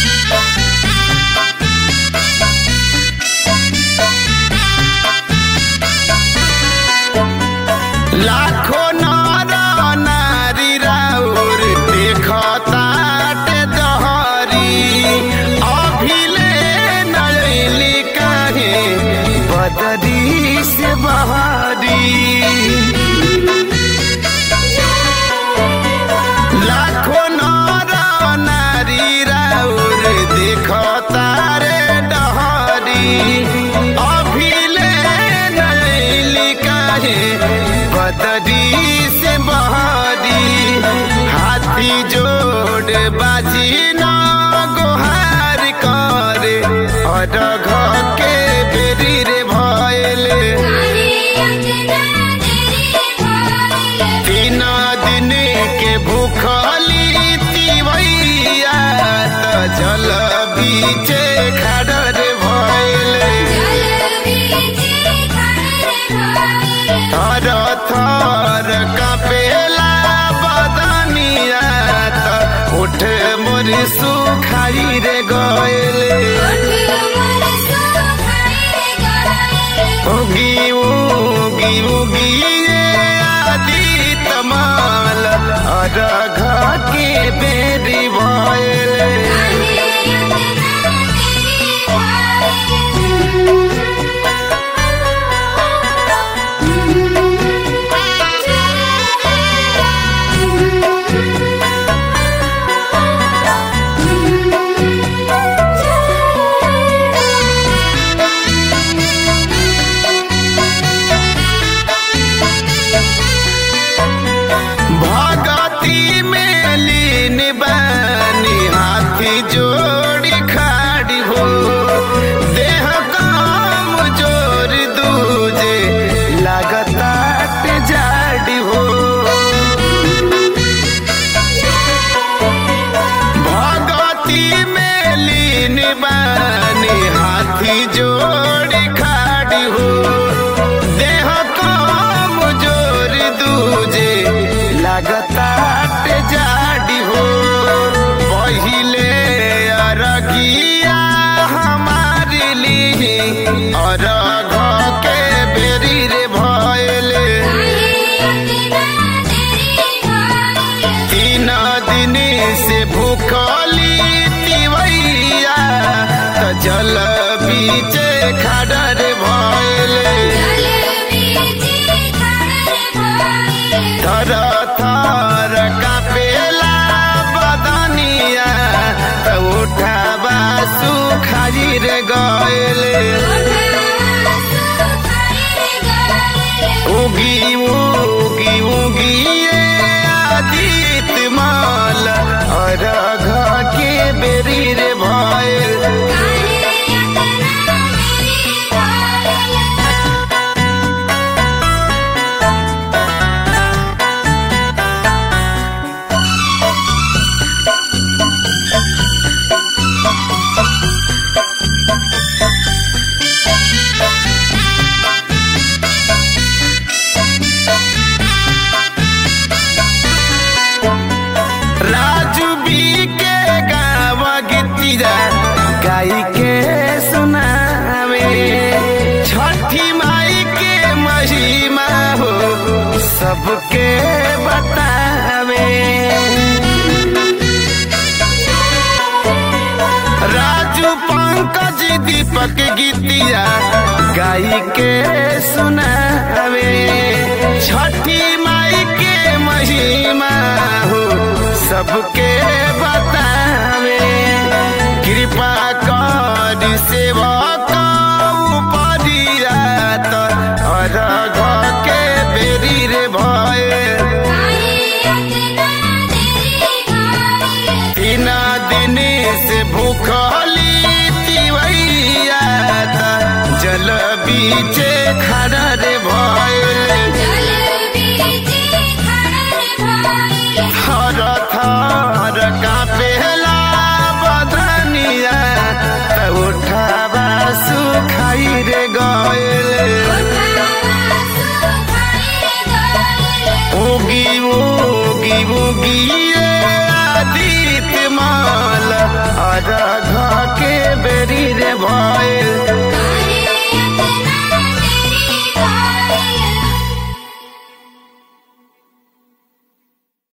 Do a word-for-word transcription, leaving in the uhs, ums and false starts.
लाखों नर नारी राउर देखताटे दहरी अभिले नयली काहे बदरी से बहारी। लाखों नर नारी राउर देखतारे दहरी अभिले नयली काहे बदरी से बहारी। हाथी जोड़ बाजी न गोहार करे अडघ के बेरी रे भयले। तीन दिन के भूखली तिवैया त जल बीचे खड़ रे भयले। थर थर कापेला बदनिया त उठ मोर सुखाई रे गएले। उगी उगी उगी ये आदित माल अरघ के बेरी भयले। जोड़ी खाड़ी हो देह काम जोर दूजे लागता ते जाड़ी हो। भगती में लीन बानी हाथी जोड़ी खाड़ी हो देह काम जोर दूजे लागता ते जाड़ी हो। पहिले अरगिया हमारी ली अरघ के बेरी रे भयले। तीन दिन से भूखली तिवैया त जल बीचे खड़ रे भयले। थर थर कापेला बदनिया त उठावा सुखाई रे गएले। उगी उगी उगी ये आदित माल अरघ के बेरी रे भयले। राजू बी के गाँव गीतिया गाई के सुनावे छठी माई के महिमा हो सबके बतावे। राजू पंकज दीपक गीतिया गाई के सुनावे छठी माई के महिमा हो सबके बतावे। कृपा कर सेवा उपरिया त अरघ के बेरी रे भयले। तीन दिन से भूखली तिवैया त जल बीचे खड़ रे भयले। थर थर कापेला बदनिया त उठावा सुखाई रे गएले। उगी उगी उगी ये आदित माल अरघ भए